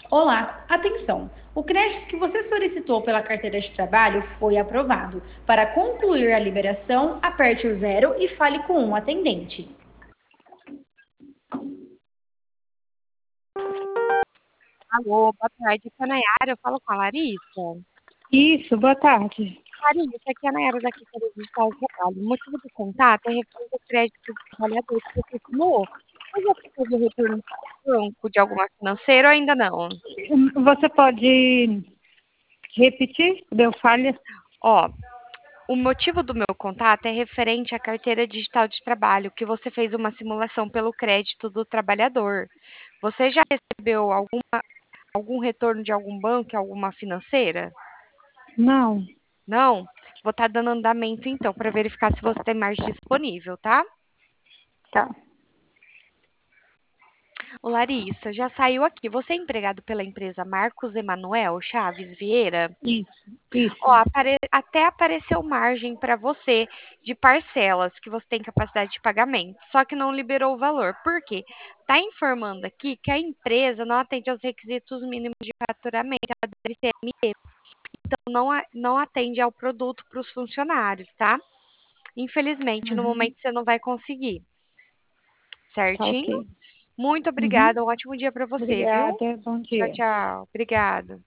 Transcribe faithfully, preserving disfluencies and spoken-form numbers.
Olá, atenção! O crédito que você solicitou pela carteira de trabalho foi aprovado. Para concluir a liberação, aperte o zero e fale com um atendente. Alô, boa tarde, aqui é a Nayara, eu falo com a Larissa. Isso, boa tarde. Larissa, aqui é a Nayara da Carteira Digital do Trabalho. O motivo do contato é referente ao crédito do trabalhador que você simulou. Você já teve o retorno do banco de alguma financeira ou ainda não? Você pode repetir? Deu falha? Ó, o motivo do meu contato é referente à Carteira Digital de Trabalho, que você fez uma simulação pelo crédito do trabalhador. Você já recebeu alguma, algum retorno de algum banco, alguma financeira? Não. Não? Vou estar dando andamento então para verificar se você tem margem disponível, tá? Tá. Ô Larissa, já saiu aqui. Você é empregado pela empresa Marcos Emanuel Chaves Vieira? Isso, Ó, isso. apare- até apareceu margem para você de parcelas que você tem capacidade de pagamento, só que não liberou o valor. Por quê? Tá informando aqui que a empresa não atende aos requisitos mínimos de faturamento, ela deve ser M E, então não, a- não atende ao produto para os funcionários, tá? Infelizmente, no Uhum. momento você não vai conseguir, Tá certinho? ok. Muito Uhum. obrigada, um ótimo dia para você, viu? Obrigada, bom Tchau, dia. tchau. Obrigada.